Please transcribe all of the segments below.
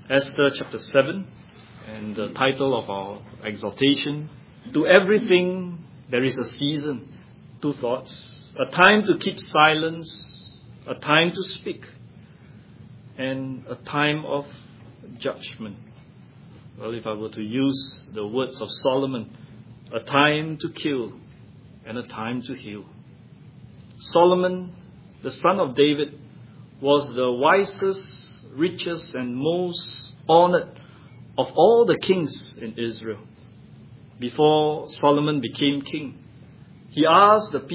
Esther chapter 7, and the title of our exhortation, to everything there is a season. Two thoughts: a time to keep silence, a time to speak, and a time of judgment. Well, if I were to use the words of Solomon, a time to kill and a time to heal. Solomon, the son of David, was the wisest, richest, and most honored of all the kings in Israel. Before Solomon became king, he asked the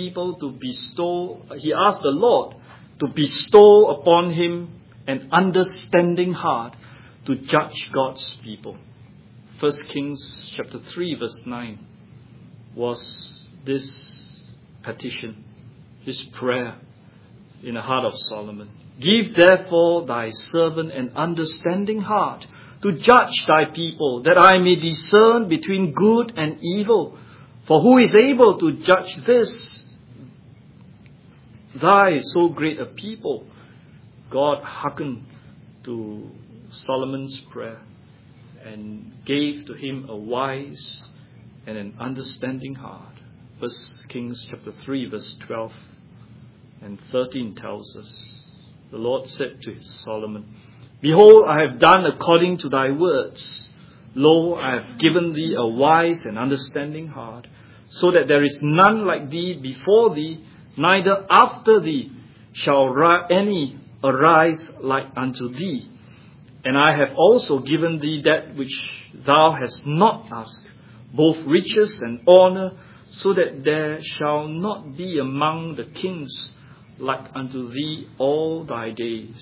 Lord to bestow upon him an understanding heart to judge God's people. 1 Kings chapter 3 verse 9 was this petition, this prayer in the heart of Solomon. Give therefore thy servant an understanding heart to judge thy people, that I may discern between good and evil. For who is able to judge this, thy so great a people? God hearkened to Solomon's prayer and gave to him a wise and an understanding heart. 1 Kings chapter 3 verse 12 and 13 tells us, the Lord said to Solomon, Behold, I have done according to thy words. Lo, I have given thee a wise and understanding heart, so that there is none like thee before thee, neither after thee shall any arise like unto thee. And I have also given thee that which thou hast not asked, both riches and honor, so that there shall not be among the kings like unto thee all thy days.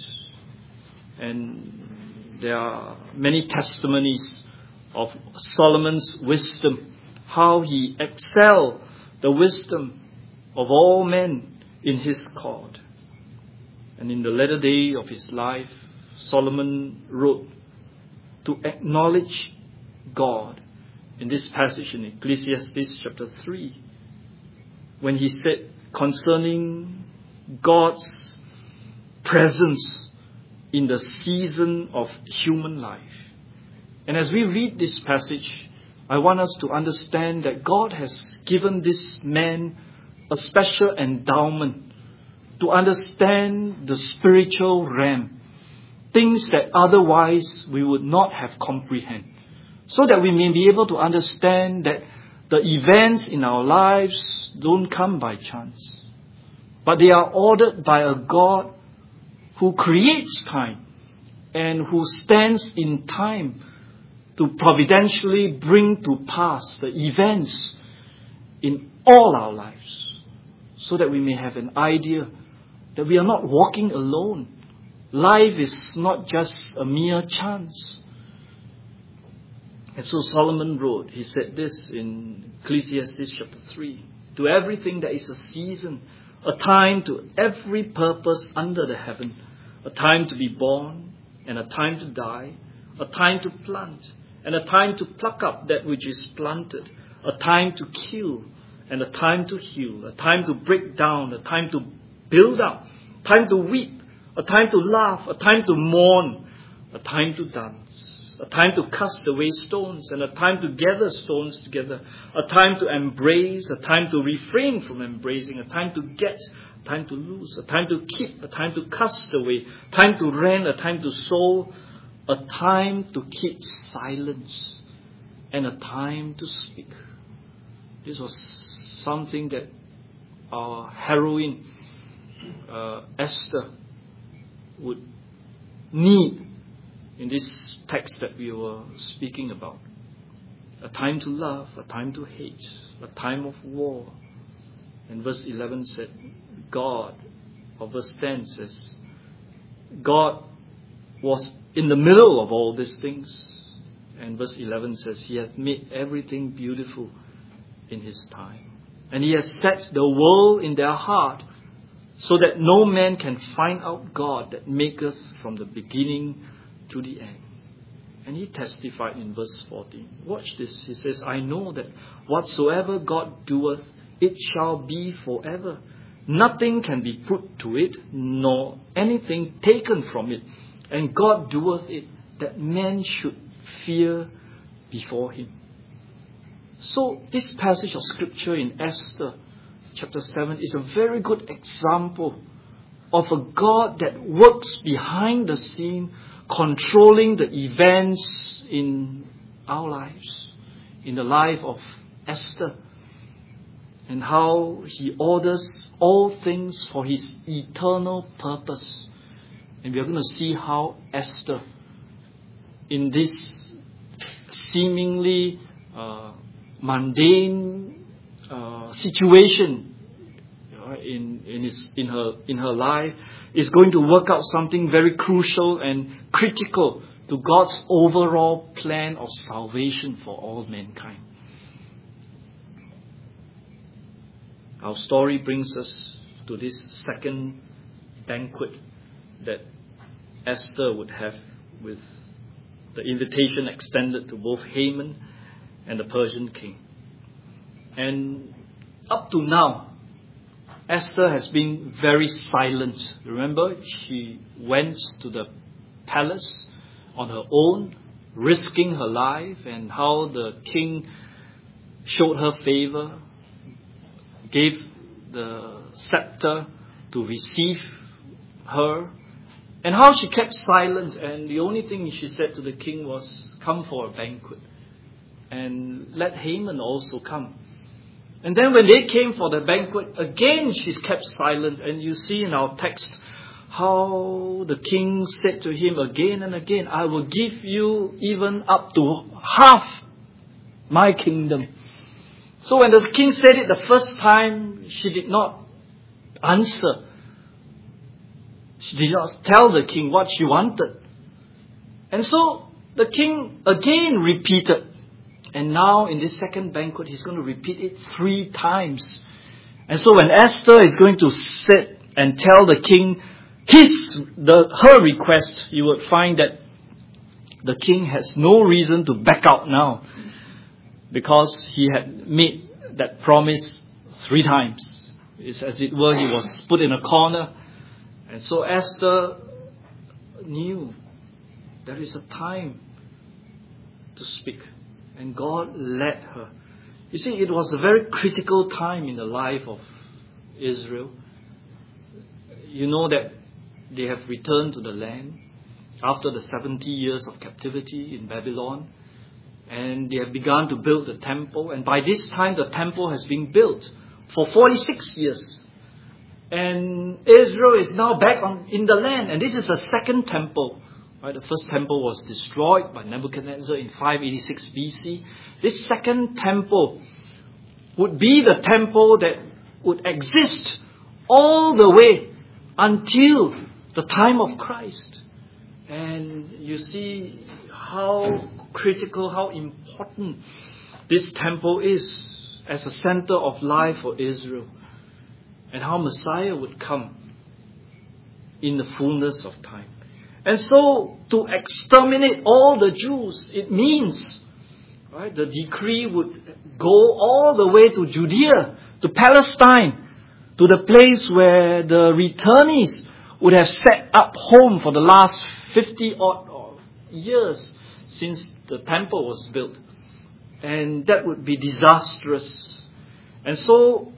And there are many testimonies of Solomon's wisdom, how he excelled the wisdom of all men in his court. And in the latter day of his life, Solomon wrote to acknowledge God in this passage in Ecclesiastes chapter 3, when he said concerning God's presence in the season of human life. And as we read this passage, I want us to understand that God has given this man a special endowment to understand the spiritual realm, things that otherwise we would not have comprehended, so that we may be able to understand that the events in our lives don't come by chance, but they are ordered by a God who creates time and who stands in time to providentially bring to pass the events in all our lives, so that we may have an idea that we are not walking alone. Life is not just a mere chance. And so Solomon wrote, he said this in Ecclesiastes chapter 3, to everything there is a season, a time to every purpose under the heaven, a time to be born and a time to die, a time to plant and a time to pluck up that which is planted, a time to kill and a time to heal, a time to break down, a time to build up, a time to weep, a time to laugh, a time to mourn, a time to dance, a time to cast away stones and a time to gather stones together, a time to embrace, a time to refrain from embracing, a time to get, a time to lose, a time to keep, a time to cast away, a time to rent, a time to sow, a time to keep silence, and a time to speak. This was something that our heroine, Esther, would need in this text that we were speaking about. A time to love, a time to hate, a time of war. And verse 11 said, verse 10 says, God was in the middle of all these things. And verse 11 says, He hath made everything beautiful in His time. And He has set the world in their heart, so that no man can find out God that maketh from the beginning to the end. And He testified in verse 14. Watch this. He says, I know that whatsoever God doeth, it shall be forever. Nothing can be put to it, nor anything taken from it. And God doeth it that men should fear before him. So this passage of scripture in Esther chapter 7 is a very good example of a God that works behind the scene, controlling the events in our lives, in the life of Esther, and how he orders all things for his eternal purpose. And we are going to see how Esther, in this seemingly mundane situation in her life, is going to work out something very crucial and critical to God's overall plan of salvation for all mankind. Our story brings us to this second banquet that Esther would have, with the invitation extended to both Haman and the Persian king. And up to now, Esther has been very silent. Remember, she went to the palace on her own, risking her life, and how the king showed her favor, gave the scepter to receive her, and how she kept silent, and the only thing she said to the king was, "Come for a banquet, and let Haman also come." And then when they came for the banquet, again she's kept silent. And you see in our text how the king said to him again and again, "I will give you even up to half my kingdom." So when the king said it the first time, she did not answer. She did not tell the king what she wanted. And so the king again repeated. And now in this second banquet, he's going to repeat it 3 times. And so when Esther is going to sit and tell the king her request, you would find that the king has no reason to back out now, because he had made that promise 3 times. It's as it were, he was put in a corner. And so Esther knew there is a time to speak. And God led her. You see, it was a very critical time in the life of Israel. You know that they have returned to the land after the 70 years of captivity in Babylon. And they have begun to build the temple. And by this time, the temple has been built for 46 years. And Israel is now back in the land. And this is the second temple. Right? The first temple was destroyed by Nebuchadnezzar in 586 BC. This second temple would be the temple that would exist all the way until the time of Christ. And you see how critical, how important this temple is as a center of life for Israel, and how Messiah would come in the fullness of time. And so to exterminate all the Jews, it means, right, the decree would go all the way to Judea, to Palestine, to the place where the returnees would have set up home for the last 50-odd years since the temple was built. And that would be disastrous. And so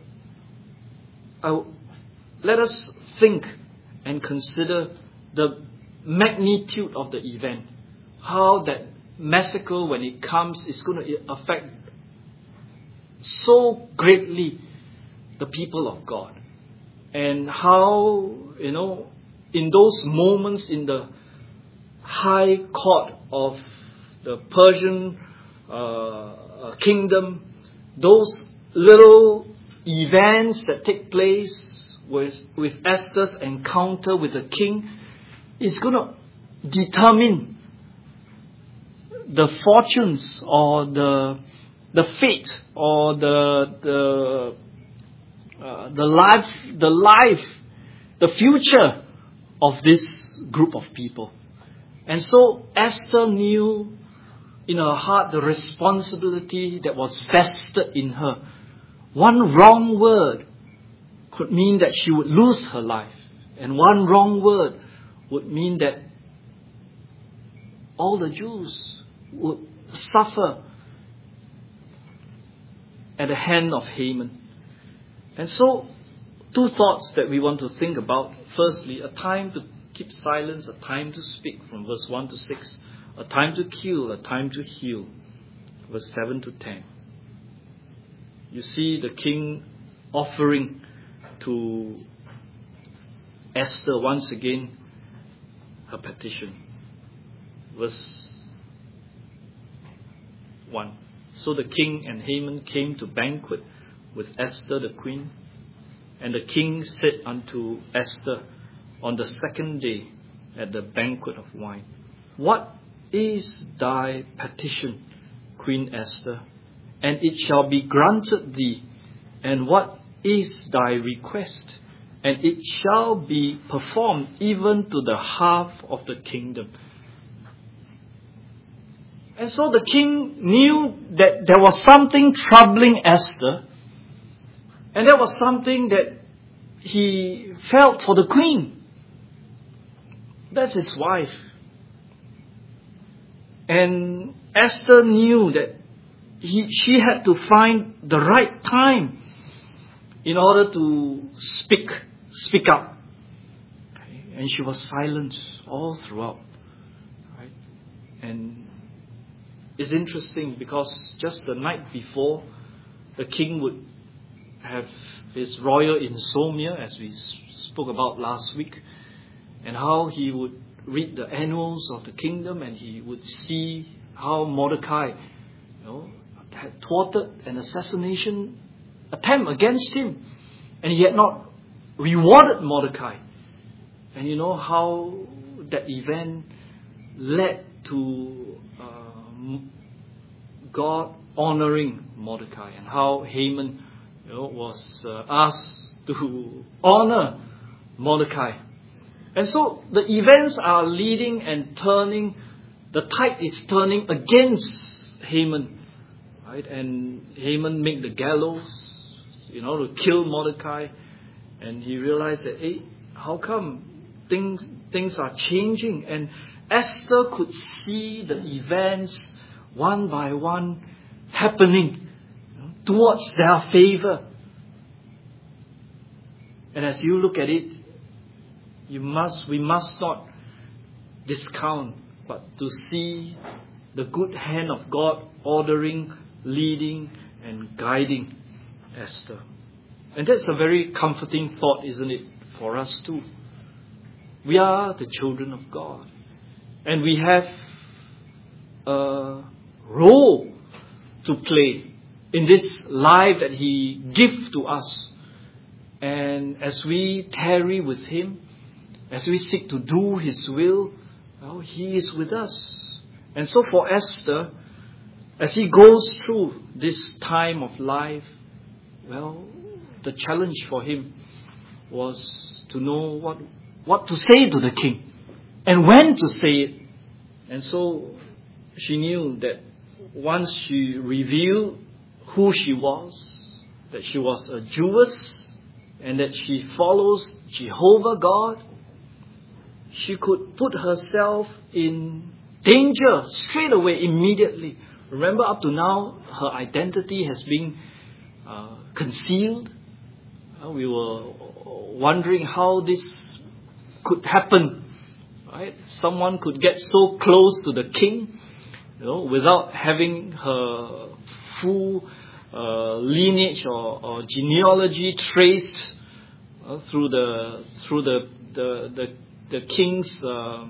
let us think and consider the magnitude of the event. How that massacre, when it comes, is going to affect so greatly the people of God. And how, in those moments in the high court of the Persian kingdom, those little events that take place with Esther's encounter with the king is going to determine the fortunes or the fate or the future of this group of people. And so Esther knew in her heart the responsibility that was vested in her. One wrong word could mean that she would lose her life. And one wrong word would mean that all the Jews would suffer at the hand of Haman. And so, two thoughts that we want to think about. Firstly, a time to keep silence, a time to speak, from verse 1 to 6. A time to kill, a time to heal, verse 7 to 10. You see the king offering to Esther once again her petition. Verse 1. So the king and Haman came to banquet with Esther the queen. And the king said unto Esther on the second day at the banquet of wine, What is thy petition, Queen Esther? And it shall be granted thee. And what is thy request? And it shall be performed even to the half of the kingdom. And so the king knew that there was something troubling Esther. And there was something that he felt for the queen. That's his wife. And Esther knew that she had to find the right time in order to speak up. Okay? And she was silent all throughout. Right? And it's interesting because just the night before, the king would have his royal insomnia, as we spoke about last week, and how he would read the annals of the kingdom and he would see how Mordecai, had thwarted an assassination attempt against him, and he had not rewarded Mordecai. And you know how that event led to God honoring Mordecai, and how Haman was asked to honor Mordecai. And so the events are leading and turning. The tide is turning against Haman. Right? And Haman made the gallows, to kill Mordecai. And he realized that, hey, how come things are changing? And Esther could see the events one by one happening towards their favor. And as you look at it, we must not discount, but to see the good hand of God ordering, leading, and guiding Esther. And that's a very comforting thought, isn't it, for us too? We are the children of God, and we have a role to play in this life that He gives to us. And as we tarry with Him, as we seek to do His will, He is with us. And so for Esther, as he goes through this time of life, the challenge for him was to know what to say to the king and when to say it. And so she knew that once she revealed who she was, that she was a Jewess and that she follows Jehovah God, she could put herself in danger straight away, immediately. Remember, up to now, her identity has been concealed. We were wondering how this could happen. Right? Someone could get so close to the king, without having her full lineage or genealogy traced through the king's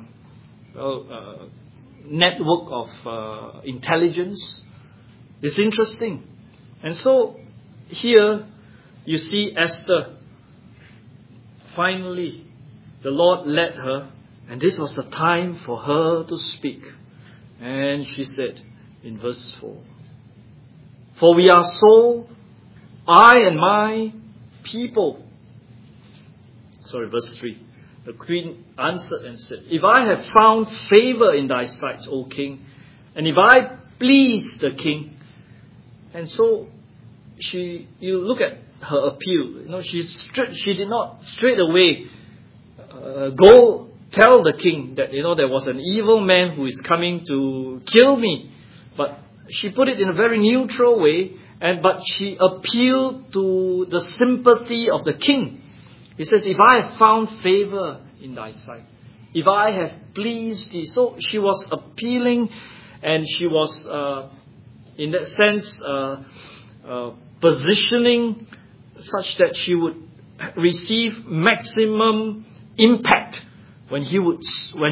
network of intelligence. It's interesting. And so here you see Esther. Finally, the Lord led her, and this was the time for her to speak. And she said in verse 4, "For we are so, I and my people." Verse 3. The queen answered and said, "If I have found favor in thy sight, O king, and if I please the king." And so you look at her appeal. She did not straight away go tell the king that, there was an evil man who is coming to kill me. But she put it in a very neutral way, but she appealed to the sympathy of the king. He says, if I have found favor in thy sight, if I have pleased thee. So she was appealing, and she was, in that sense, positioning such that she would receive maximum impact when she would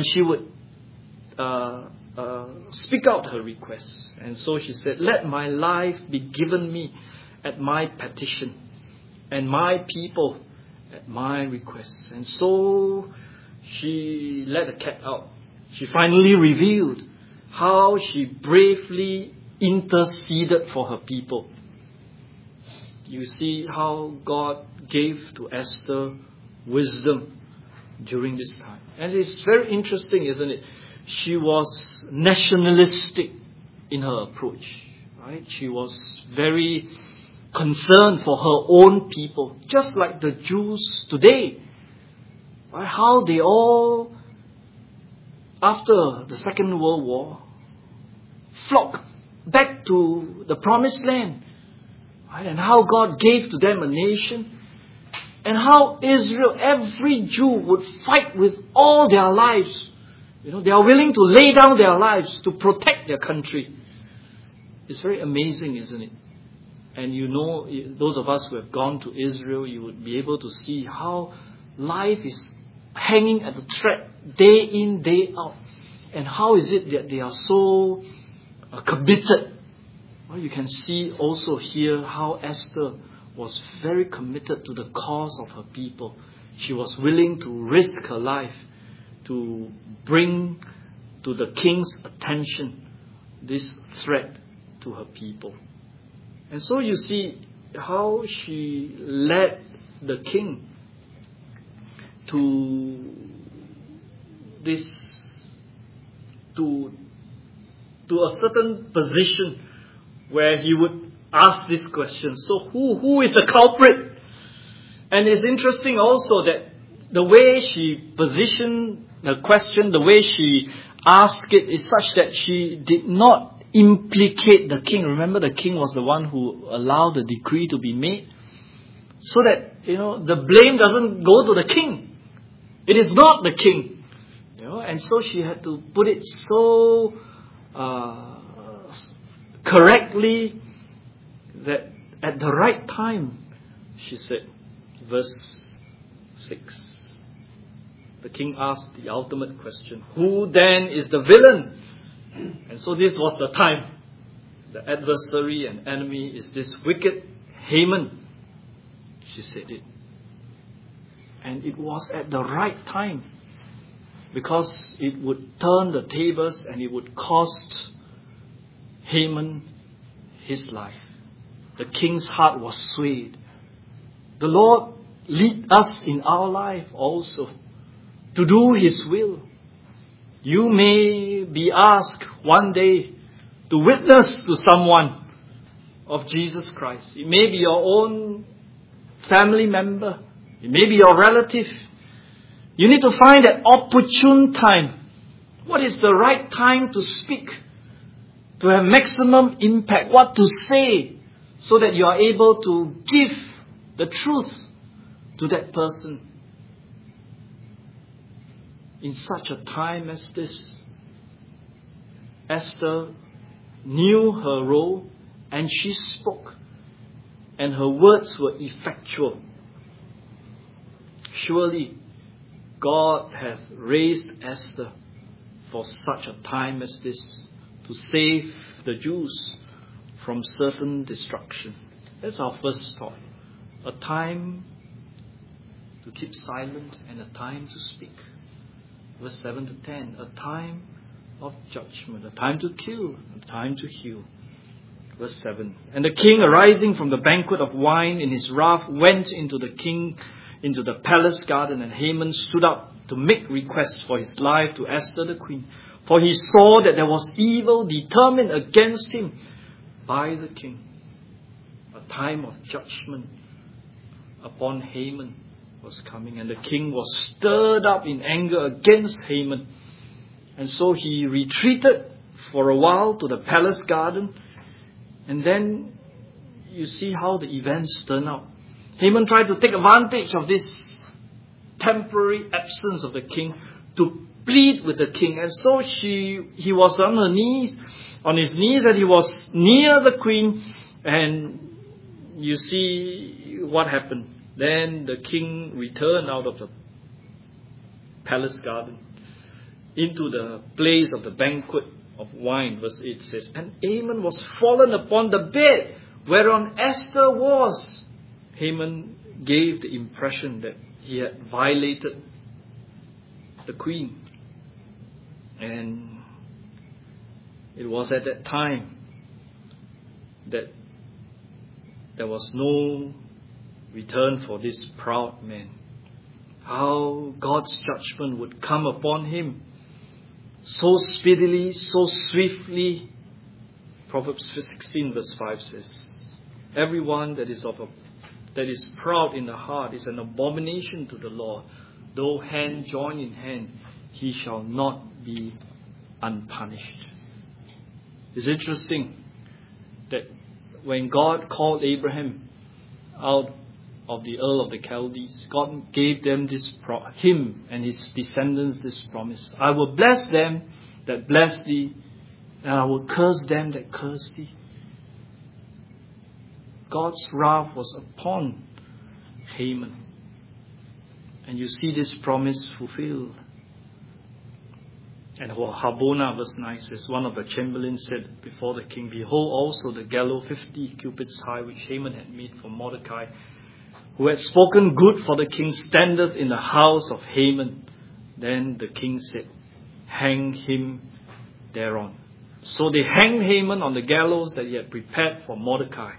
speak out her requests. And so she said, let my life be given me at my petition, and my people at my requests. And so she let the cat out. She finally revealed how she bravely interceded for her people. You see how God gave to Esther wisdom during this time. And it's very interesting, isn't it? She was nationalistic in her approach, right? She was very concerned for her own people, just like the Jews today. Right? How they all, after the Second World War, flocked back to the Promised Land. Right? And how God gave to them a nation. And how Israel, every Jew, would fight with all their lives. They are willing to lay down their lives to protect their country. It's very amazing, isn't it? And those of us who have gone to Israel, you would be able to see how life is hanging at the thread day in, day out. And how is it that they are so committed? Well, you can see also here how Esther was very committed to the cause of her people. She was willing to risk her life to bring to the king's attention this threat to her people. And so you see how she led the king to a certain position where he would ask this question. So who is the culprit? And it's interesting also that the way she positioned the question, the way she asked it, is such that she did not implicate the king. Remember, the king was the one who allowed the decree to be made. So that, the blame doesn't go to the king. It is not the king. And so she had to put it so correctly that at the right time, she said, verse 6, the king asked the ultimate question, who then is the villain? And so this was the time. The adversary and enemy is this wicked Haman. She said it. And it was at the right time, because it would turn the tables and it would cost Haman his life. The king's heart was swayed. The Lord lead us in our life also to do His will. You may be asked one day to witness to someone of Jesus Christ. It may be your own family member. It may be your relative. You need to find that opportune time. What is the right time to speak? To have maximum impact. What to say so that you are able to give the truth to that person. In such a time as this, Esther knew her role and she spoke. And her words were effectual. Surely God hath raised Esther for such a time as this, to save the Jews from certain destruction. That's our first thought. A time to keep silent and a time to speak. Verse 7 to 10. A time of judgment, a time to kill, a time to heal. Verse 7. And the king, arising from the banquet of wine in his wrath, went into the palace garden, and Haman stood up to make requests for his life to Esther the queen. For he saw that there was evil determined against him by the king. A time of judgment upon Haman was coming, and the king was stirred up in anger against Haman. And so he retreated for a while to the palace garden. And then you see how the events turn out. Haman tried to take advantage of this temporary absence of the king to plead with the king. And so he was on his knees, and he was near the queen. And you see what happened. Then the king returned out of the palace garden into the place of the banquet of wine. Verse 8 says, and Haman was fallen upon the bed whereon Esther was. Haman gave the impression that he had violated the queen. And it was at that time that there was no return for this proud man. How God's judgment would come upon him so speedily, so swiftly. Proverbs 16 verse 5 says, everyone that is proud in the heart is an abomination to the Lord. Though hand join in hand, he shall not be unpunished. It's interesting that when God called Abraham out of the Ur of the Chaldees, God gave them him and his descendants this promise. I will bless them that bless thee, and I will curse them that curse thee. God's wrath was upon Haman. And you see this promise fulfilled. And Harbona verse 9 says, one of the chamberlains said before the king, behold also the gallows 50 cubits high, which Haman had made for Mordecai, who had spoken good for the king, standeth in the house of Haman. Then the king said, hang him thereon. So they hanged Haman on the gallows that he had prepared for Mordecai.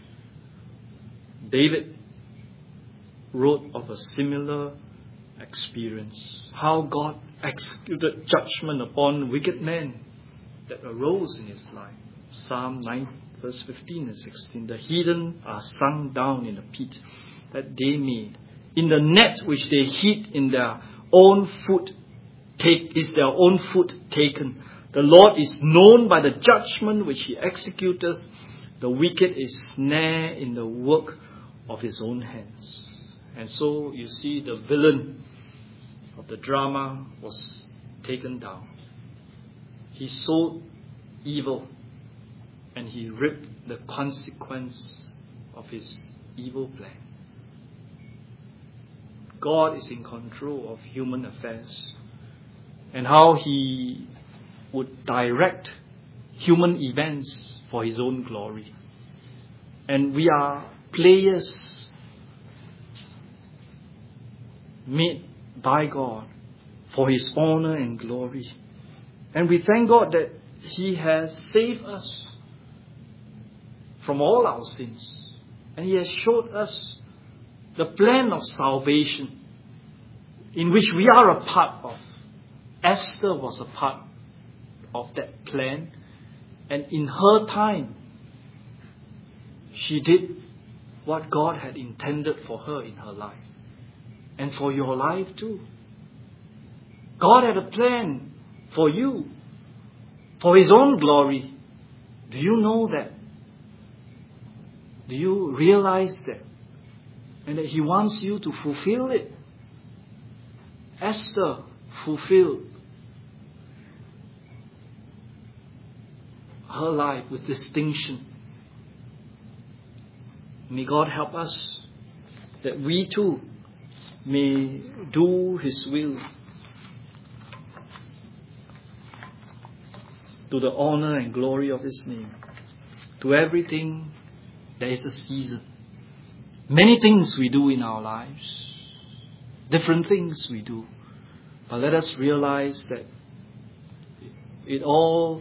David wrote of a similar experience. How God executed judgment upon wicked men that arose in his life. Psalm 9 verse 15 and 16. The heathen are sunk down in the pit that they made. In the net which they hid in their own foot, is their own foot taken. The Lord is known by the judgment which he executeth. The wicked is snare in the work of his own hands. And so you see the villain of the drama was taken down. He sowed evil and he reaped the consequence of his evil plan. God is in control of human affairs, and how he would direct human events for his own glory. And we are players made by God for his honor and glory. And we thank God that he has saved us from all our sins. And he has showed us the plan of salvation in which we are a part of. Esther was a part of that plan. And in her time, she did what God had intended for her in her life. And for your life too. God had a plan for you, for his own glory. Do you know that? Do you realize that? And that he wants you to fulfill it. Esther fulfilled her life with distinction. May God help us that we too may do his will to the honor and glory of his name. To everything there is a season. Many things we do in our lives, different things we do, but let us realize that it all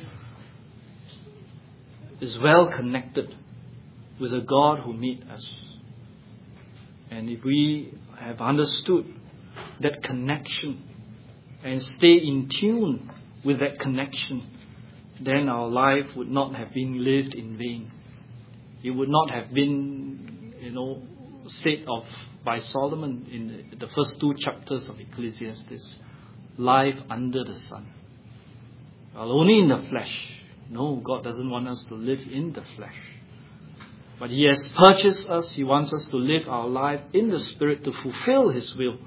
is well connected with a God who made us. And if we have understood that connection and stay in tune with that connection, then our life would not have been lived in vain. It would not have been, said of by Solomon in the first 2 chapters of Ecclesiastes. Life under the sun. Well, only in the flesh. No, God doesn't want us to live in the flesh. But He has purchased us. He wants us to live our life in the Spirit to fulfill His will.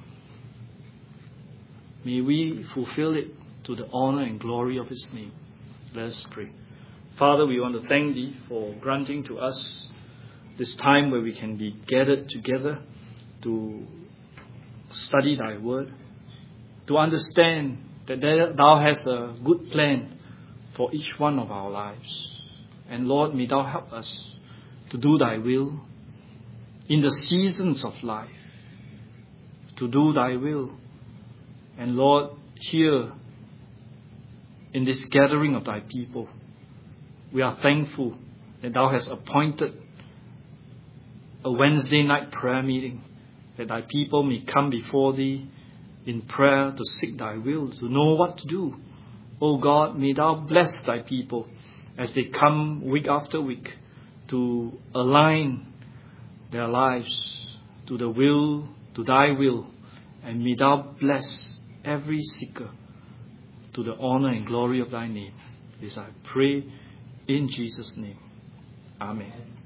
May we fulfill it to the honor and glory of His name. Let us pray. Father, we want to thank Thee for granting to us this time where we can be gathered together to study Thy Word, to understand that Thou hast a good plan for each one of our lives. And Lord, may Thou help us to do Thy will in the seasons of life, to do Thy will. And Lord, here in this gathering of Thy people, we are thankful that Thou hast appointed a Wednesday night prayer meeting, that Thy people may come before Thee in prayer to seek Thy will, to know what to do. O God, may Thou bless Thy people as they come week after week to align their lives to the will, to Thy will. And may Thou bless every seeker to the honor and glory of Thy name. This I pray in Jesus' name. Amen.